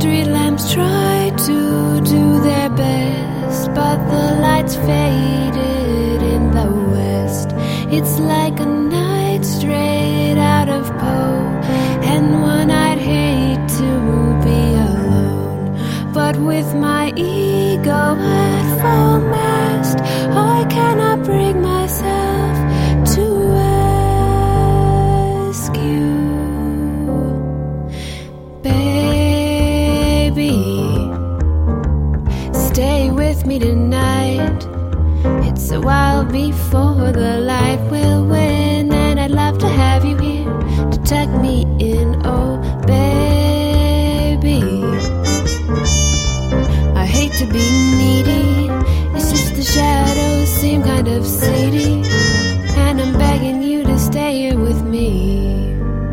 street lamps try to do their best, but the lights faded in the west. It's like a night straight out of Poe, and one I'd hate to be alone. But with my ego at full mast, I cannot bring myself to ask you, baby, stay with me tonight. It's a while before the light will win, and I'd love to have you here to tuck me in. Oh, baby, I hate to be needy, it's just the shadows seem kind of seedy, and I'm begging you to stay here with me.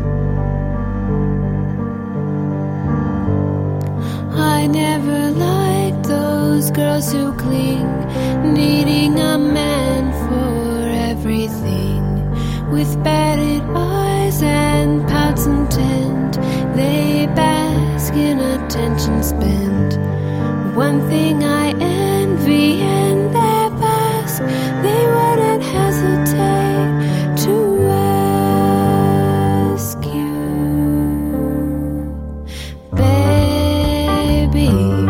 I never liked those girls who cling, needing a man for everything, with batted eyes and pouts intent. They bask in attention spent. One thing I envy in their past, they wouldn't hesitate to ask you, baby,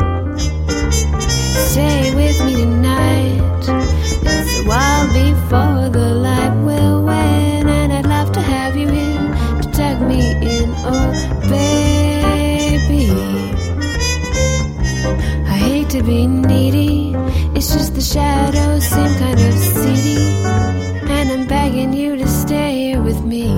stay with me tonight. It's a while before the light will win, and I'd love to have you here to tuck me in. Oh, baby, I hate to be needy, it's just the shadows seem kind of seedy, and I'm begging you to stay here with me.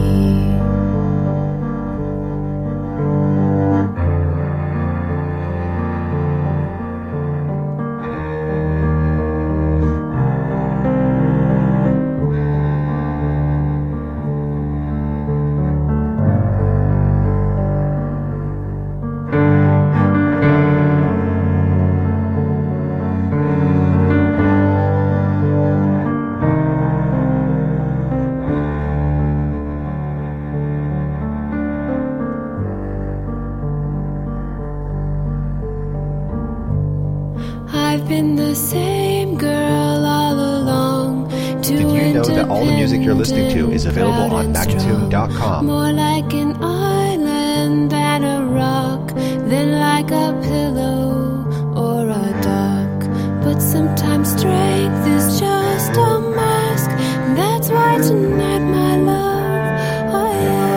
I've been the same girl all along. Did you know that all the music you're listening to is available on Magnatune.com? More like an island than a rock, than like a pillow or a dock. But sometimes strength is just a mask, and that's why tonight, my love, I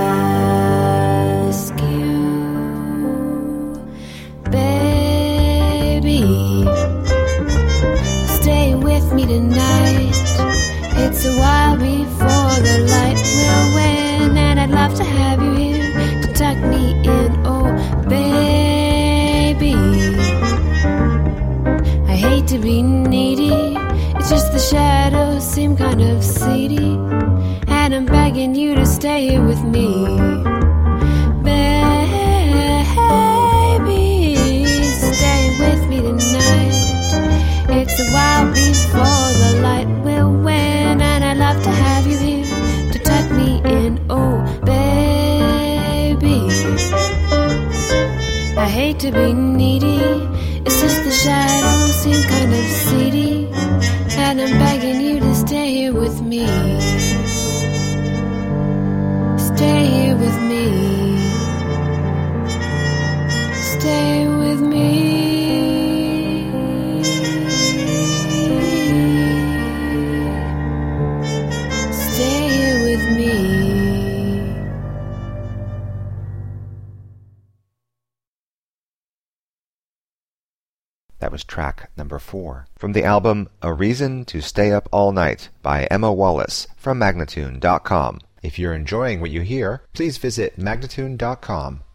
ask you, baby, stay with me tonight. It's a while before the light will win, and I'd love to have you here to tuck me in. Oh, baby, I hate to be needy, it's just the shadows seem kind of seedy, and I'm begging you to stay here with me. Baby, stay with me tonight. It's a while before the light will win, and I'd love to have you here to tuck me in. Oh, baby, I hate to be needy, it's just the shadows seem kind of seedy, and I'm begging you to stay here with me. Stay here with me. Stay with me. That was track number 4 from the album A Reason to Stay Up All Night by Emma Wallace from Magnatune.com. If you're enjoying what you hear, please visit Magnatune.com